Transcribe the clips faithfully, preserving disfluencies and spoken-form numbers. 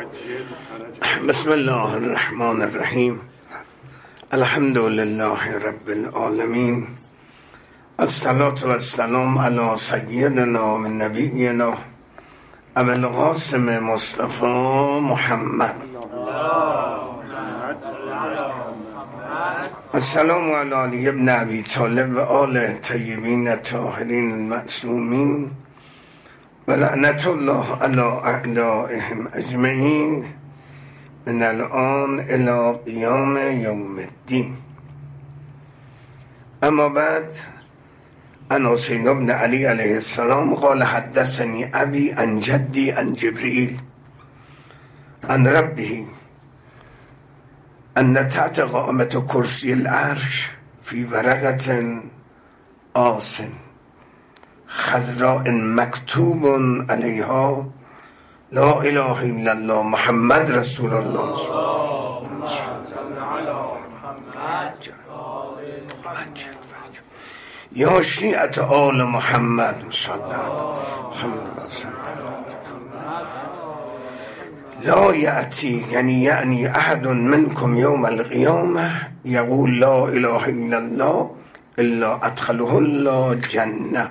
بسم الله الرحمن الرحیم. الحمد لله رب العالمین. الصلاة و السلام علی سیدنا و نبینا ابو القاسم مصطفی محمد. السلام علی علی ابن ابی طالب و آل طیبین الطاهرین المعصومین و لعنت الله علی اعدائهم اجمعین من الان الى قیام یوم الدین. اما بعد، عن حسین بن علی علیه السلام قال حدثني ابي عن جدي عن جبريل عن ربه ان تحت قائمة کرسی العرش في ورقة آس خضراء مكتوب عليها لا اله الا الله محمد رسول الله. یا شیعت آل محمد صلی الله علیه وسلم لا یأتی یعنی یعنی احد منکم یوم القیامه یقول لا اله الا الله الا ادخله الله جنه.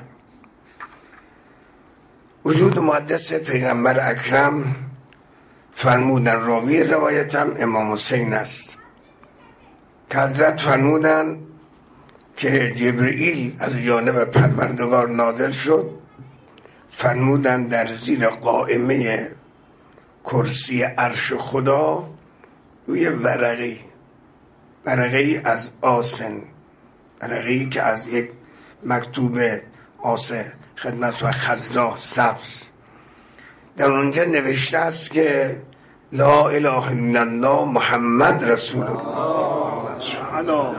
وجود مقدس پیغمبر اکرم فرمودن، راوی روایتم امام حسین است، که حضرت فرمودن که جبرئیل از جانب پروردگار نازل شد، فرمودن در زیر قائمه کرسی عرش خدا روی ورقی ورقی از آسن، ورقی که از یک مکتوب آسه خدمت و خضرا سبز، در اونجا نوشته است که لا اله الا الله محمد رسول الله.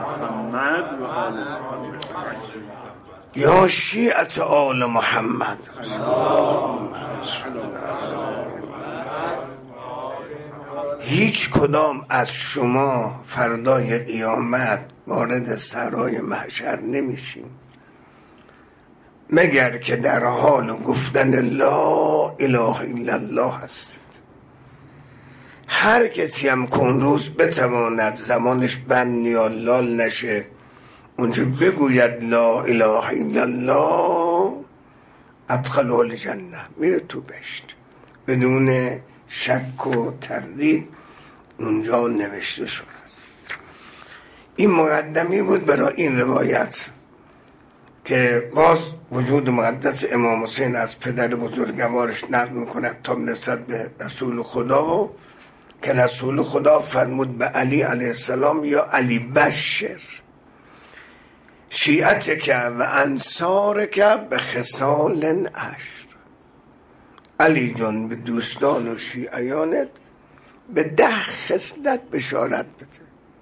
یا شیعت آل محمد هیچ کدام از شما فردای قیامت وارد صحرای محشر نمیشین مگر که در حال گفتن لا اله الا الله هستید. هر کسی هم کن روز بتواند زمانش بند یا لال نشه اونجا بگوید لا اله الا الله ادخله الجنه، میره تو بهشت بدون شک و تردید. اونجا نوشته شده است. این مقدمی بود برای این روایت که باز وجود مقدس امام حسین از پدر بزرگوارش نقل میکند تا نسبت به رسول خدا، که رسول خدا فرمود به علی علیه السلام یا علی بشر شیعتک و انصارک به خصال عشر. علی جان به دوستان و شیعیانت به ده خصلت بشارت بده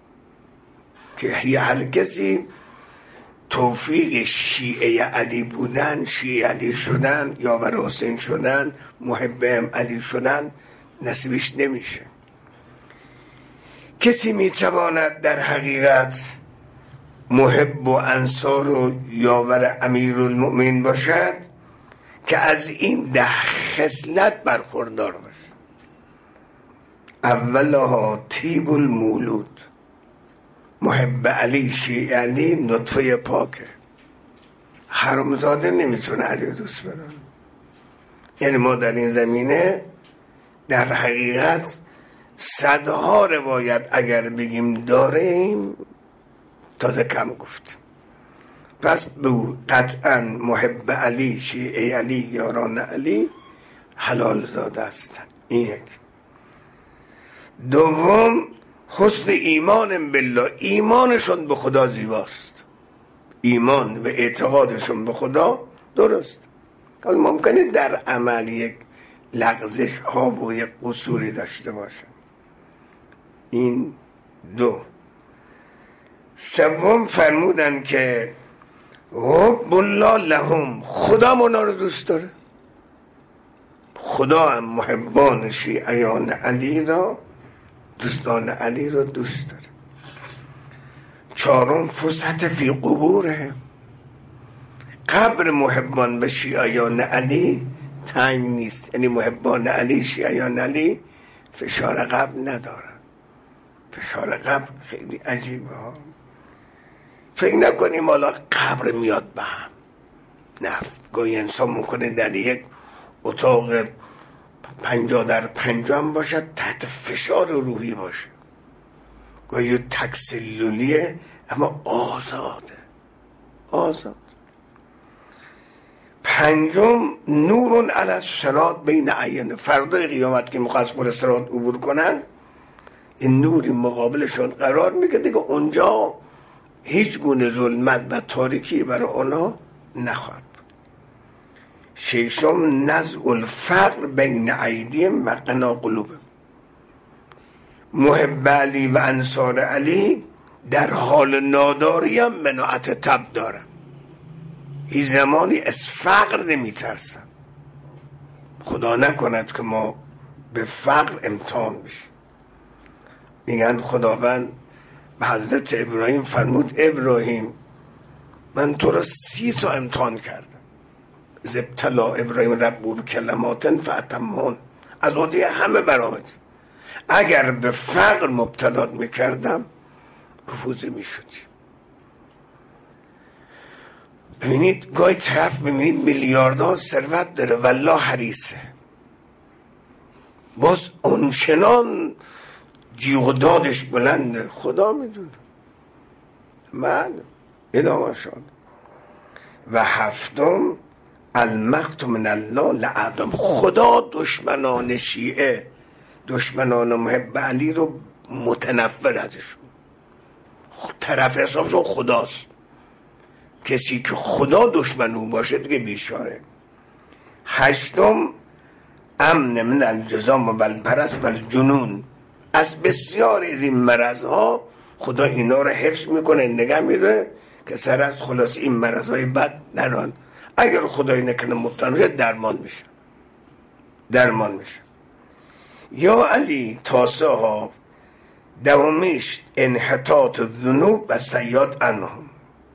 که هر کسی توفیق شیعه علی بودن، شیعه علی شدن، یاور حسین شدن، محب علی شدن نصیبش نمیشه. کسی میتواند در حقیقت محب و انصار و یاور امیرالمؤمنین باشد که از این ده خصلت برخوردار باشه. اولها طیب المولود، محب علی شیعه علی نطفه پاکه، حرامزاده نمیتونه علی دوست بدن. یعنی ما در این زمینه در حقیقت صدها روایت اگر بگیم داریم تازه کم گفت. پس بو قطعا محب علی شیعه علی یاران علی حلال زاده هستند. این یک. دوم حسن ایمان بالله، ایمانشون به خدا زیباست، ایمان و اعتقادشون به خدا درست. حالا ممکنه در عمل یک لغزش ها و یک قصوری داشته باشه. این دو. سوم فرمودن که حب الله لهم، خدا اونا رو دوست داره. خدا هم محبان شیعیان علی را، دوستان علی را دوست داره. چهارم فسحت فی قبوره، قبر محبان و شیعیان علی تنگ نیست. یعنی محبان علی شیعیان علی فشار قبل ندارن. فشار قبل خیلی عجیبه ها. فکر نکنیم حالا قبر میاد به هم. نه، گاهی انسان ممکنه در یک اتاق پنجاه در پنجاه هم باشد، تحت فشار روحی باشه. گاهی تکسلولیه اما آزاده. آزاد. پنجم، نورون علی الصراط بین عین. فردای قیامت که میخواست بر صراط عبور کنن، این نوری مقابلشون قرار میگه دیگه اونجا هیچ گونه ظلمت و تاریکی برای اونا نخواهد بود. ششم، نزع الفقر بین ایدیهم و قنا قلوبهم. محب علی و انصار علی در حال ناداری هم مناعت تب دارن. این زمانی از فقر نمیترسن. خدا نکند که ما به فقر امتحان بشیم. میگن خداوند به حضرت ابراهیم فرمود ابراهیم من تو را سی تا امتحان کردم. اذ ابتلی ابراهیم ربه بکلمات فاتمهن. از عهده همه برآمد. اگر به فقر مبتلات میکردم رفوزه میشدی. ببینید گاهی طرف ببینید میلیاردها ثروت داره والله حریصه، باز اونچنان جیغ و دادش بلنده. خدا میدونه. من ادامه شد. و هفتم، المقت من الله لعدم. خدا دشمنان شیعه، دشمنان محب علی رو متنفر ازشون. طرف حسابشون خداست. کسی که خدا دشمن اون باشه دیگه بیچاره. هشتم، امن من الجزام و البرص و الجنون. از بسیار از این مرض ها خدا اینا رو حفظ میکنه، نگه میداره که سر از خلاص این مرض های بد نران. اگر خدای نکنه مبتلا بشه درمان میشه. درمان میشه. یا علی تاسه ها دومیش انحطاط الذنوب و سیئات عنهم.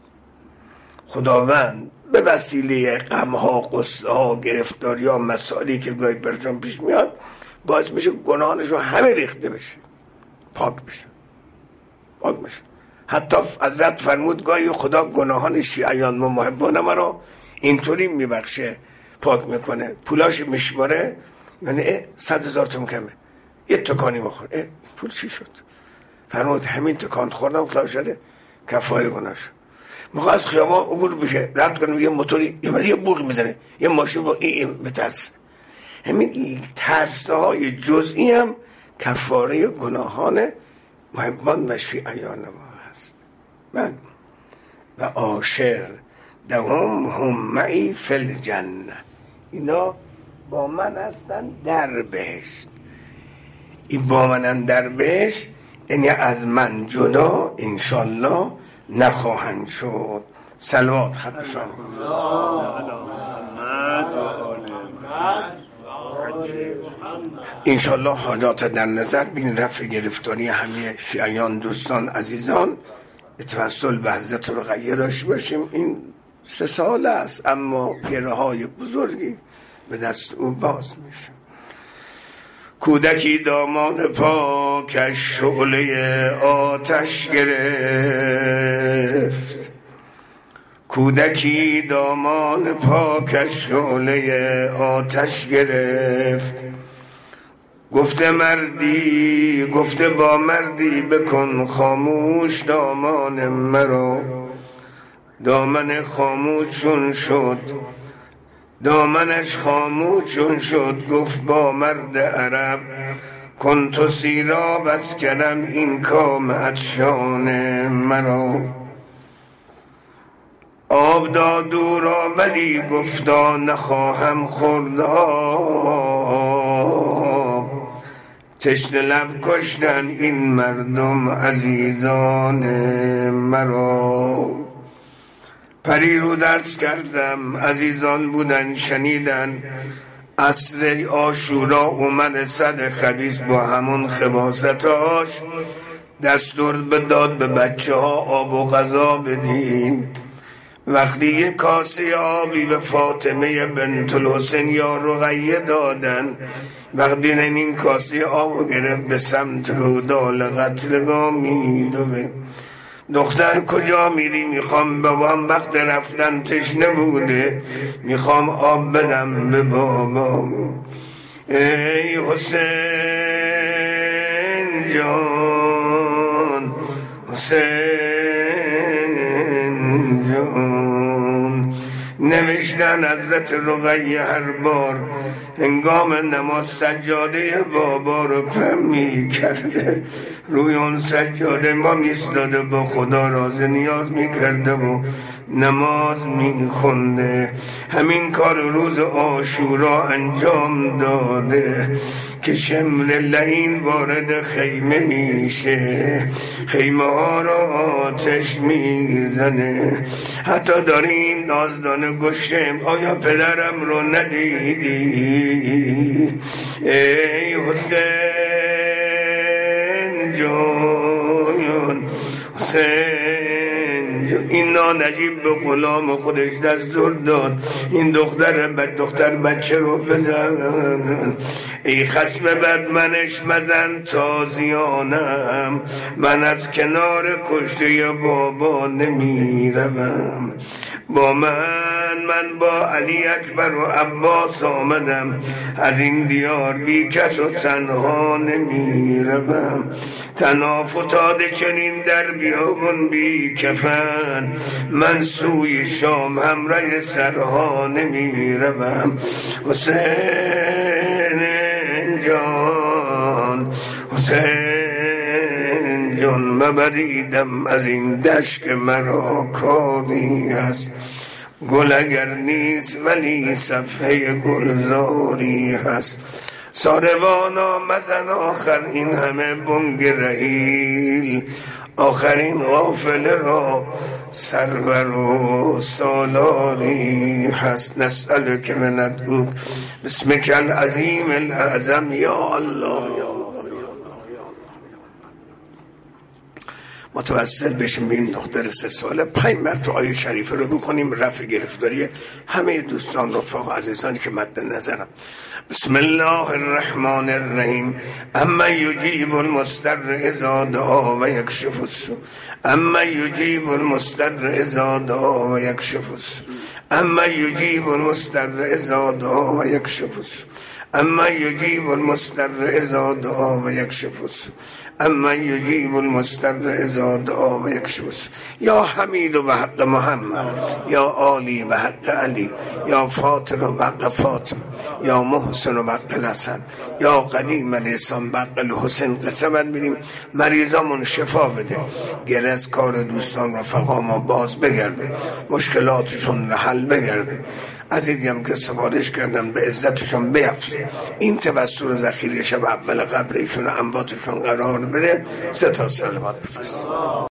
خداوند به وسیله غم ها، غصه ها، گرفتاری ها، مسائلی که گاهی برشان پیش میاد باعث میشه گناهانش رو همه ریخته بشه، پاک بشه، پاک بشه. حتی حضرت فرمود گاهی خدا گناهان شیعیان و محبان ما رو اینطوری میبخشه، پاک میکنه، پولاش میشماره، یعنی صد هزار تومن کمه، یه تکانی بخور، اه پول چی شد؟ فرمود همین تکان خوردم خلاص شده کفاره گناهش. میخواد از خیابان عبور بشه، رد کنه، یه موتوری یه یه بوق میزنه، یه ماشین با این بترسه. همین ترسه های جزئی هم کفاره گناهان محبان و شیعیان ما هست. من و عاشر دوم هم معی فی الجنه. اینا با من هستن در بهشت. این با منن در بهشت یعنی از من جدا انشالله نخواهند شد. صلوات خط بفرمایید. انشالله حاجات در نظر بین رفع گرفتاری همه شیعیان دوستان عزیزان توسل به حضرت رقیه داشته باشیم. این سه سال است اما پیره های بزرگی به دست او باز میشه. کودکی دامان پاکش شعله آتش گرفت. کودکی دامان پاکش شعله آتش گرفت. گفته مردی گفته با مردی بکن خاموش دامان مرا. دامن خاموشون شد، دامنش خاموشون شد. گفت با مرد عرب کن تو سیراب از کنم این کام عطشان مرا. آب داد او را ولی گفتا نخواهم خورد آب. تشنه لب کشتن این مردم عزیزان مرا. پری رو درس کردم عزیزان بودن شنیدن. عصر عاشورا اومد صد خبیث با همون خباستاش. دستور بداد به بچه ها آب و غذا بدین. وقتی یک کاسه آبی به فاطمه بنت الحسین یا رقیه دادن، وقتی این کاسه آب گرفت به سمت رودال قتلگاه میدوه. دختر کجا میری؟ میخوام بابام وقت رفتن تشنه بوده، میخوام آب بدم به بابام. ای حسین جان، حسین جان. نوشتن حضرت رقیه هر بار هنگام نماز سجاده بابا رو پم می کرده، روی اون سجاده ما میستاده، با خدا راز نیاز می کرده و نماز می خونده. همین کار روز عاشورا انجام داده که شمر لعین وارد خیمه میشه، خیمه ها را آتش میزنه. حتی داره این نازدانه گشم آیا پدرم رو ندیدی؟ ای حسین جان، حسین جان. این نجیب به غلام خودش دستور داد این دختر بد دختر بچه رو بزن. ای خصم بد منش مزن تازیانم، من از کنار کشته بابا نمیروم. با من من با علی اکبر و عباس آمدم، از این دیار بی کس و تنها نمیروم. تنها فتاده چنین در بیابون بی کفن، من سوی شام همراه سرها نمیروم. حسین جان، حسین جان، مبریدم از این دشت که مرا کاری هست. گل اگر نیست ولی صفحه گلزاری هست. ساروانا مزن آخر این همه بنگ رحیل، آخرین غافله را سرور و سالاری هست. نسألک و ندعوک بسمک العظیم الاعظم یا الله یا الله. متوسل بشیم به این دختر سه ساله پنج مرتبه آیه شریفه رو بکنیم، رفع گرفتاری همه دوستان رفقا عزیزانی که مد نظرم. بسم الله الرحمن الرحیم. اما یجیب المضطر اذا دعا و یکشف السوء، اما یجیب المضطر اذا دعا و یکشف السوء، اما یجیب المضطر اذا دعا و یکشف السوء، اما یجیب المضطر اذا دعا و یکشف السوء، اما یجیب المضطر اذا دعا و یکشف السوء. یا حمید و حق محمد، یا عالی و حق علی، یا فاطر و حق فاطم، یا محسن و حق الحسن، یا قدیم الاحسان حق الحسین. قسمت میدیم مریضامون شفا بده، گره از کار دوستان رفقا ما باز بگرده، مشکلاتشون حل بگرده. عزیزیم که سفارش کردن به عزتشون بیفته، این توسط ذخیره شب اول قبر ایشون امواتشون قرار بده. سه تا صلوات بفرست.